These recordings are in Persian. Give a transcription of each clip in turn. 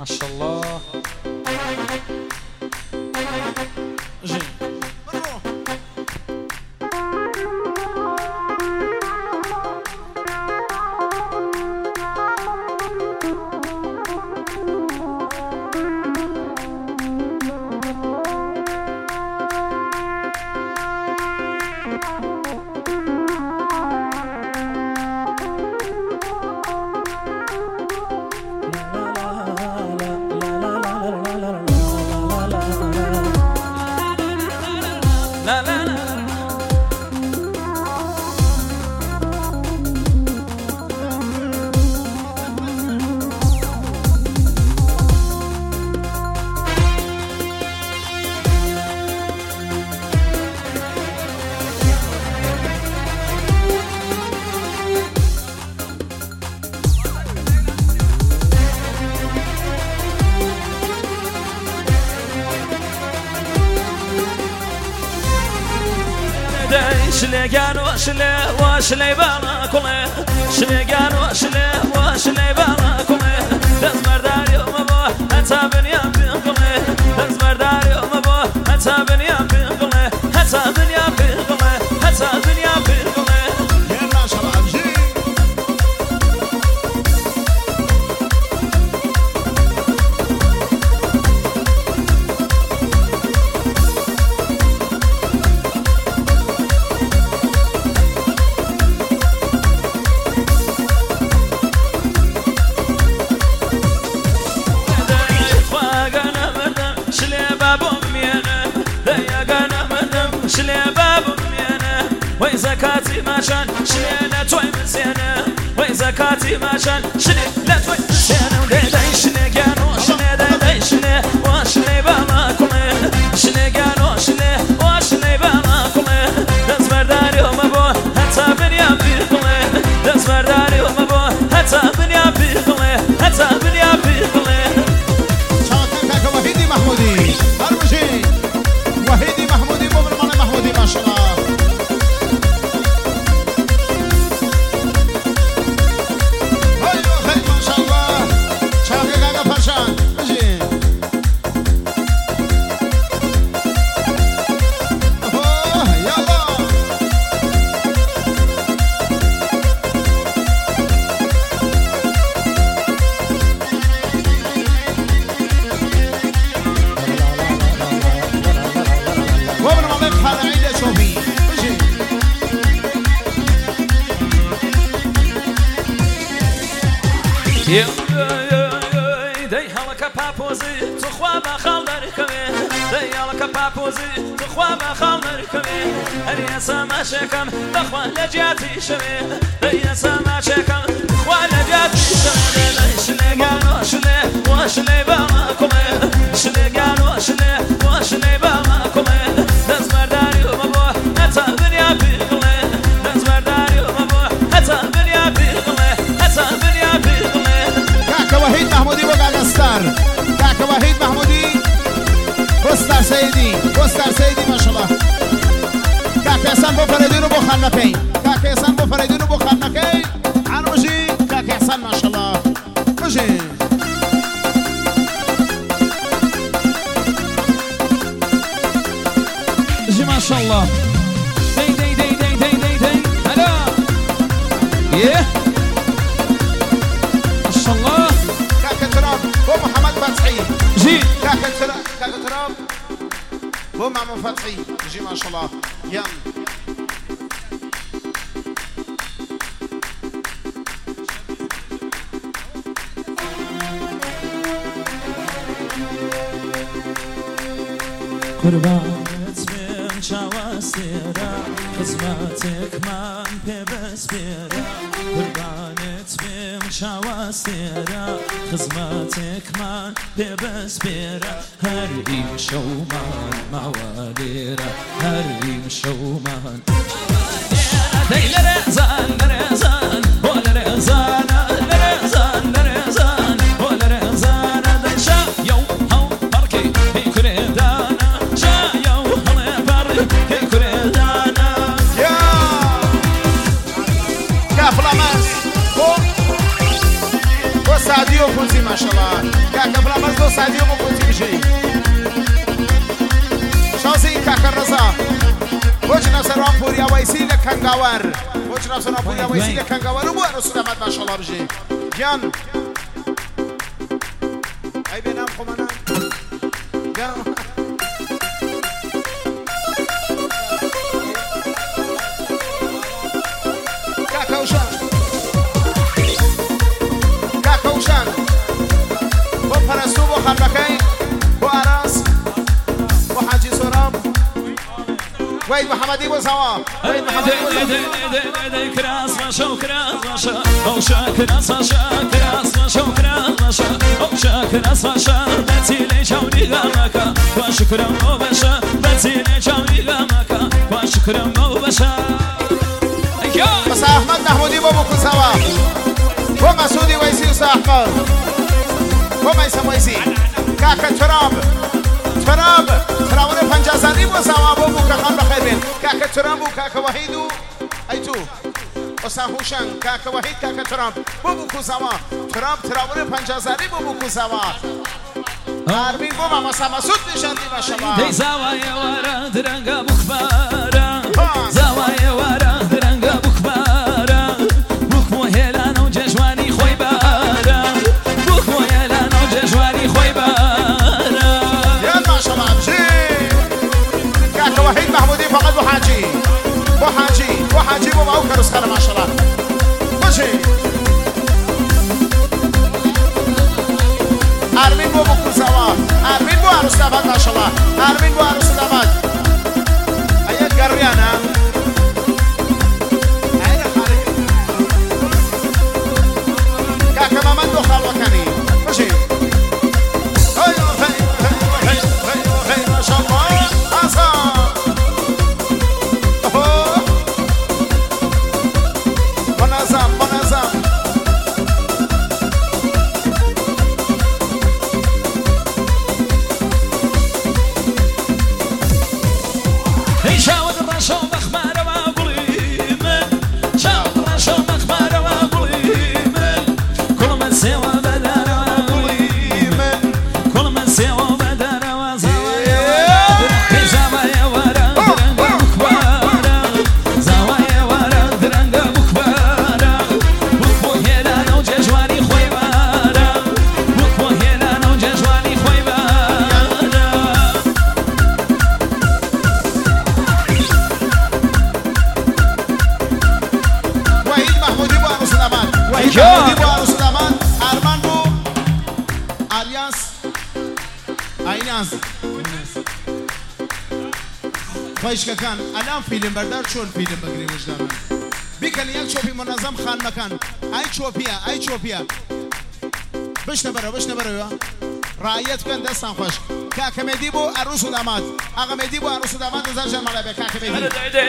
ما شاء الله. جي شليقان وشلي بالاكله شليقان وشلي بالاكله دزمر داري ومبوه حتى بنيام بيقله دزمر داري ومبوه حتى بنيام بيقله حتى بنيام بيقله حتى بنيام بيقله يلا شباب جي شلي باب ميانه وي زكاتي ماشان شلي لا توي مسيانه وي زكاتي ماشان شلي لا توي مسيانه وداي شلي قانو شلي داي شلي وشلي باما كله شلي قانو شلي وشلي باما كله دزمر داري وما بو حتى بنيام بيقله دزمر داري وما بو حتى بنيام بيقله حتى بنيام بيقله شاكر وحيدي محمودي هرمجي وحيدي محمودي بومرمان محمودي ما شاء الله هاي ما شاء الله شاكر كاكا فرشان اجي يلا بومرمان خالد عيد صوفي اجي دەی هەڵەکە پاپۆزی توخوا بە خاڵ دەرکەوێ دەی هەڵەکە پاپۆزی توخوا بە خاڵ دەرکەوێ هەری ئێسا ماشێکەم دەخوا لە جیاتی شەوێ دەی ئێسا ماشێکەم خوا لە جیاتی شەوێ دەی شلێگان وەشلێ وەشلێ باڵا کوڵێ شلێگان وەشلێ وەشلێ باڵا کوڵێ دەستبەرداری ومە بۆ هەتا دنیا بیقڵێ دەستبەرداری ومە بۆ هەتا دنیا بیقڵێ هەتا دنیا بیقڵێ كاكا وحيد محمودي وكاكا ستار كاكا وحيد محمودي وستار سيدي وستار سيدي ما شاء الله كاكا يسان بو فريدين وبو خانكي كاكا يسان بو فريدين وبو خانكي عنوجي كاكا يسان ما شاء الله وجي جي ما شاء الله دي هلا يه ما شاء الله كاكا تراب هو محمد فتحي جي كاكا تراب هو محمد فتحي جي ما شاء الله يلا قربانت بم چاوەستێرە خزمەتێکمان پێ بەسپێرە قربانت بم چاوەستێرە خزمەتێکمان پێ بەسپێرە هەر ئیمشەومان ماوە لێرە هەر ئیمشەومان دەی لەرێزان لەرێزان بۆ لەرێزانە لەرێزان لەرێزان بۆ لەرێزانە دەی شایە و هەڵ پەڕکەی پێی کورێدانە شایە و هەڵێ پەڕ پێی کورێدانە كافلا ماس هو سعدي وفوزي ما شاء الله كاكا سعدی و بکنتی بشی شازی کاکر رزا بوچ نفس رامپوریا ویسی لکنگاور بوچ نفس رامپوریا ویسی لکنگاور و بو رسول احمد ماشاءالله بشی جان ای بینام خمانم جان کاکوشان با پرستو با خلبکی با عراس با حاجی سراب وید محمدی با زوا وید محمدی با زوا کراس ماشو کراس ماشا او شاکراس ماشا کراس ماشو کراس ماشا او شاکراس ماشا بتیلی چاونی غمکا با شکرم او بشا بتیلی چاونی غمکا با شکرم او بشا بس احمد محمودی با بکن سوا با مسعودی ویسی و احمد با میسم ویسی کاک ترامون پنجازانی با سوا با بکن خان بخیر بین کاک ترام و کاک وحیدو ای تو حسن هوشنگ کاک وحید کاک ترام با بکن سوا ترامون پنجازانی با بکن سوا آرمین با ماما مسعود نشاندی با شما دی زوای وارا درنگا بخبارا زوای وارا درنگا بخبارا بخمو هلانو جشوانی خوی بارا بخمو هلانو جشوانی خوی بارا یا ماشاءالله بجی کاک وحید محمودی فقط با حاجی با او کرس خاله ماشاءالله بجی آرمین بو بکن سوا آرمین بو عروس داماد ماشاءالله آرمین بو عروس داماد ایت گریانا ایت خارج کاک محمد دو خال وکنی باشی هی ماشاءالله آسا منظم خواهش کن الان فیلم بردار چون فیلم بگیری وجدان بیکن یک چوپی منظم خان مکان ای چوپیا بشنه برو یا رعایت کن دستم خوش کاک مهدی بو عروس و داماد آقا مهدی بو عروس و داماد نظر جان مالا به کاک مهدی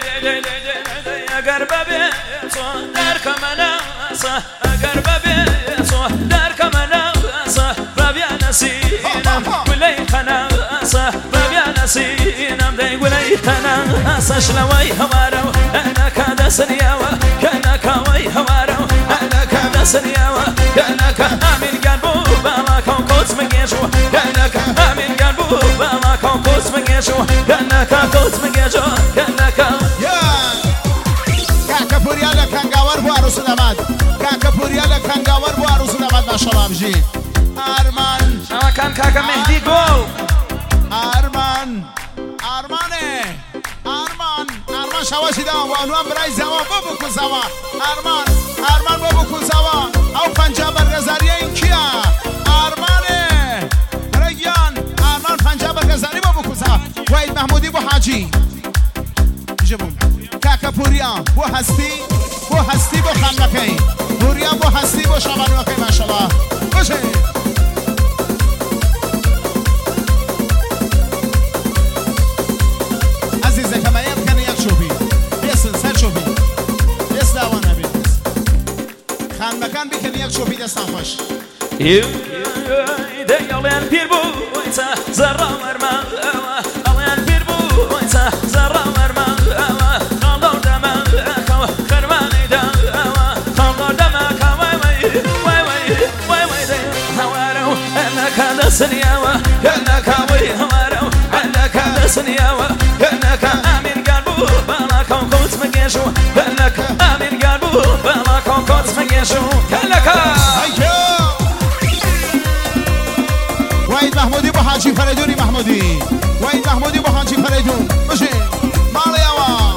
اگر ببی تو در کمنا اگر ببی تو در کمنا ربیا نسینم ولی خنا ربیا نسینم دی ولی خنا شلوی هوارو انا كاد سرياوا كانا كاوي هوارو انا كاد سرياوا كانا كامل قلبو باما كوكوت مجيشو كانا كامل قلبو باما كوكوت مجيشو كانا كوكوت مجيشو كانا يا كاكا بوريالا كانغاور بو عروس داماد كاكا بوريالا كانغاور بو عروس داماد ما شاء الله بجي ارمان كان كاكا مهدي جول ارمان شواشی دام و انوان برای زمان بابو کن زمان ارمان بابو کن زمان او پنجاب برگزاری این کیا ارمانه برگیان ارمان پنجاب برگزاری بابو کن زمان وید محمودی بو حاجی جبون کاکا پوریا بو هستی بو خانمکی پوریا بو هستی بو شامانمکی ماشاءالله باشه عزیزه کمایم کنی یک شوبی بیسن سر شوبی بیس داوان نبی خان مکان بیکنی یک شوبی دستان خوش دیالین پیر بو ویتا زرا مرما آلیان پیر بو ویتا زرا مرما خالدار دما کاو خرمانی دا خالدار دما کاو وای دی هوارو انا کان دسنياوة كأنك ويهوارو عندك دسنياوة كأنك آمين قلبو بلاك وكوت مقيشو كأنك آمين قلبو بلاك وكوت مقيشو كأنك وعيد محمودي بو حاجي فريدوني محمودي وعيد محمودي بو حاجي فريدون بشي مالي اوا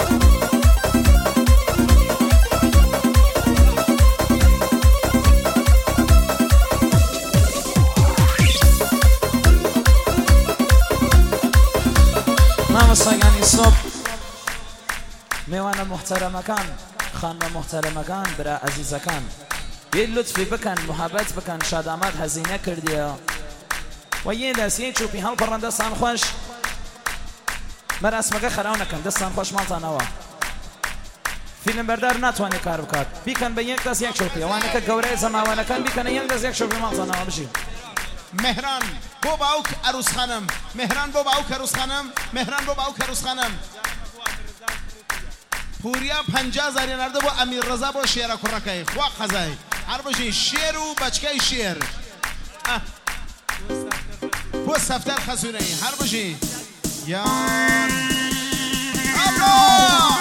مامۆستاگانی سۆپ میوانە محتەرەمەکان خانمە محتەرەمەکان برا عەزیزەکان یه لطفی بکەن محەبەت بکەن شادامات هەزینە کردیە و یه دەستیەی چوپی هەڵپەڕەن دەستان خۆش مەراسمەکە خەراو نەکەن دەستان خۆش ماڵتانەوە فیلمبەردار ناتوانێت کار بکات بیکەن بە یەک دەست یەک چوپی ئەوانەکە گەورەی زەماوانەکان بیکەنە یەک دەست یەک چوپی ماڵتانەوە بژین مهران بو باوک عروس خانم مهران بو باوک عروس خانم مهران بو باوک عروس خانم پوریا 50,000 نرده بو امیر رضا بو شیره کرکای خوا خزای هر باشین شیر و بچکای شیر بو سفتر خزونه هر باشین یان الله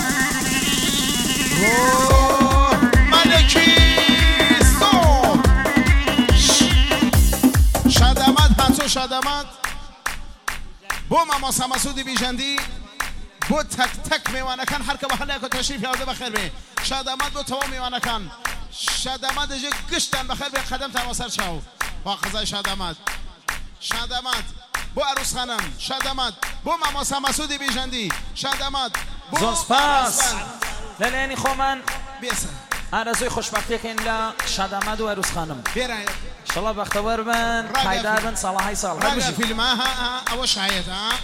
ملکی شادامات هاتو شادامات بو ماماسا مسعود بیژندی بو تک تک میوانکان هر که به حاله که تشریف یاده بخیر بی شادامات بو تمام میوانکان شادامات اجه گشتن بخیر بی قدم تماسر شاو با خزای شادامات شادامات بو عروس خانم شادامات بو ماماسا مسعود بیژندی شادامات زۆر سپاس لەلایەنی خۆمان بیسن ئارەزوی خۆشبەختیەکەین لە شادامات و عروس خانم بیرن انشاءالله بەختەوەر بن پایدار بن ساڵەهای ساڵ راگە فیلم ئەوە شایەت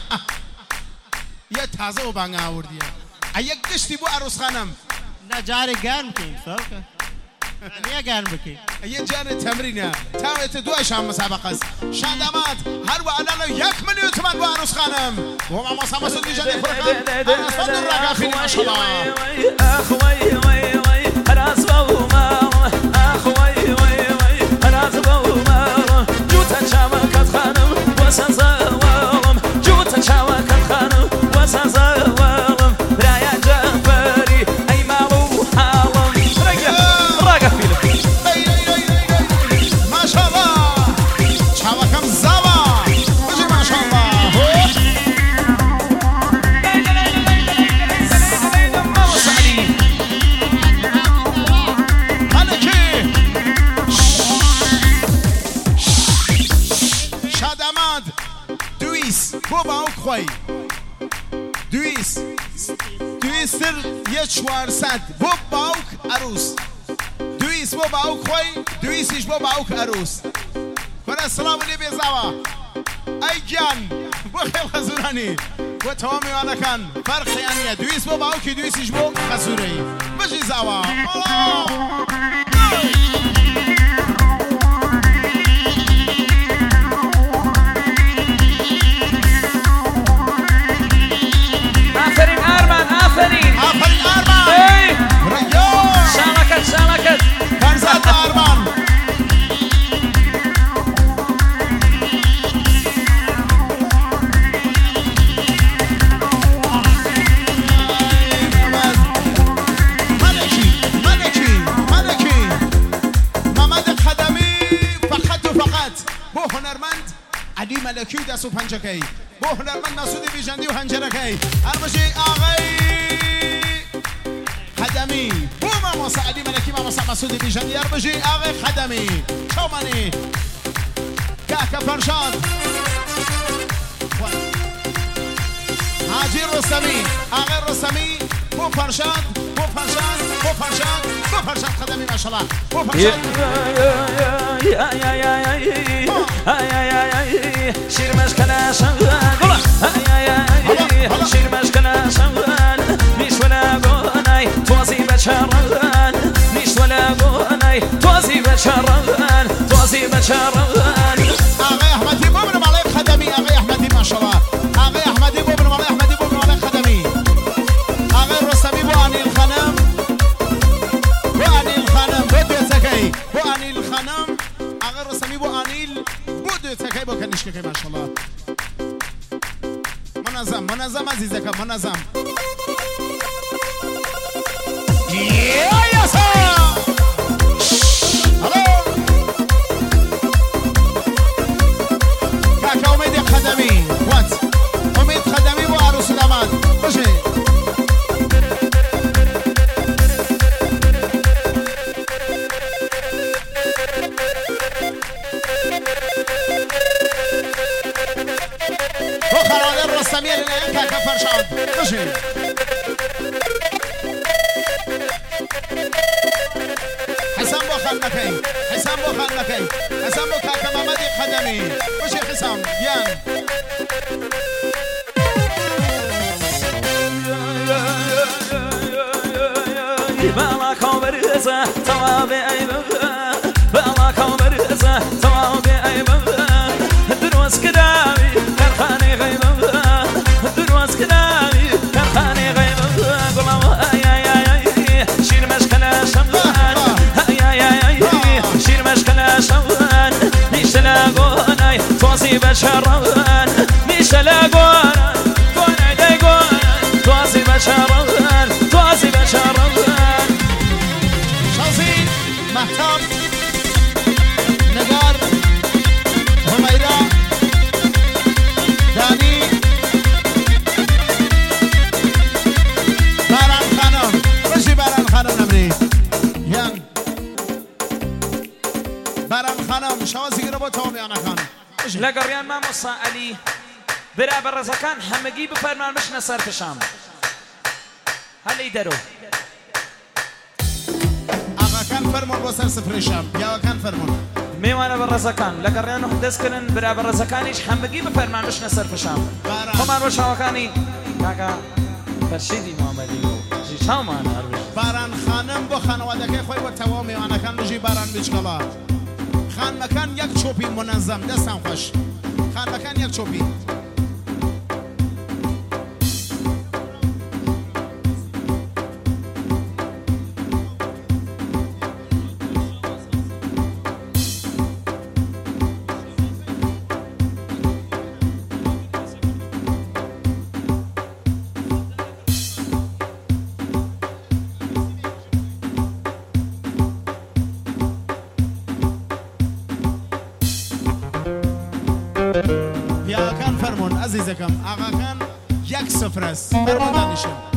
یە تازە و بانگ ئاوردیە ئەیە گشتی بۆ عروس خانم نجاري قان بكين سوكا نيا قان بكين ئەیە جانێ تەمرینە تاوێتە دوای شام مسابقەس شادامات هەروە ئەلانە 1 ملیۆن تومان بۆ عروس خانم بۆ مامۆستا مەسعود بیژەندی کوڕەکان ئەنەسفەندر ڕاگە فیلم ماشەڵڵا دویستر 1400 بۆ باوک عروس دویست بۆ باوک خۆی دویستیش بۆ باوک عروس بەرە سڵاو لێ بێزاوە ئەی گیان بۆ خێڵ خەزورانی بۆ تەواو میوانەکان فەرقیان نییە دویست بۆ باوکی دویستیش بۆ خەزورەی بژی زاوە ملکی دست و پنجکی بو هنرمند مسعود بیژندی و هنجرکی هربشی آقای خدمی بو مامۆستا علی ملکی مامۆستا مسعود بیژندی هربشی آقای خدمی چومانی کاکا فرشاد حاجی رستمی آقای رستمی بو فرشاد بو فرشاد بو فرشاد بو فرشاد خدمی ماشاءالله بو فرشاد شيرمشكنا شغال شيرمشكنا شغال مش ولا قوناي توزي بشران مش ولا قوناي توزي بشران توزي بشران آقای احمدی بوبن مالای خدمی آقای احمدی ماشاءالله آقای احمدی بوبن مالای احمدی بوبن مالای خدمی آقای رستمی بو انیل خانم بو انیل خانم بو دوزکی بو انیل خانم آقای رستمی بو انیل بو کنیشکەکەی بۆ کنیشکەکەی ماشەڵڵا منەزەم عەزیزەکەم منەزەم یاسا کاکە ئومێدی خەدەمی وات ئومێد خەدەمی بۆ عروس و داماد باشێ بۆ خەڵاتە ڕەستەمیە لەلایەن کاکە فەرشاد باشێ حسام بۆ خانمەکەی حسام بۆ خانمەکەی حسام بۆ کاکە مەمەدی خەدەمی باشێ حسام بیان باڵا کاوبەرزە تەواوێ ئەیبە باڵا کاوبەرزە تەواوێ ئەیبە دروست کراوی کارخانەی غەیبە دروست کراوی کارخانەی غەیبە گوڵەوە شیر مەشکەلە شەموان شیر مەشکەلە شەموان میشە لە گۆنای تۆزی بە شەڕەوان میشە لە گۆنای گۆنای دەی گۆنای تۆزی بە شەڕەوان تۆزی بە شەڕەوان مهتاب نگار همیرا دانی باران خانم باشی باران خانم نمری یان باران خانم شوازی رو با تامیانه خانم لەگەڕیان مامۆستا عەلی برا بەڕێزەکان هەمگی بفەرمان بشنە سەر پشام هەلەی دەرۆ ئاغاکان فەرمۆن بۆ سەر سفرێشام پیاوەکان فەرمۆن میوانە بەڕێزەکان لەگەڕیان و دەستکردن برا بەڕێزەکانیش هەمگی بفەرمان بشنە سەر پشام خۆمان بۆ شاوەکانی کاکە فەرشیدی محەممەدی و ژیشاومان هەروش باران خانم بۆ خانەوادەکەی خۆی بۆ تەواو میوانەکان بژی باران بیچکەڵا خانمەکان یەک چۆپی منەزەم دەستان خۆش خانمەکان یەک چۆپی پیاوەکان فەرمۆن عەزیزەکەم ئاغاکان 1-0 فەرمۆن دانیشن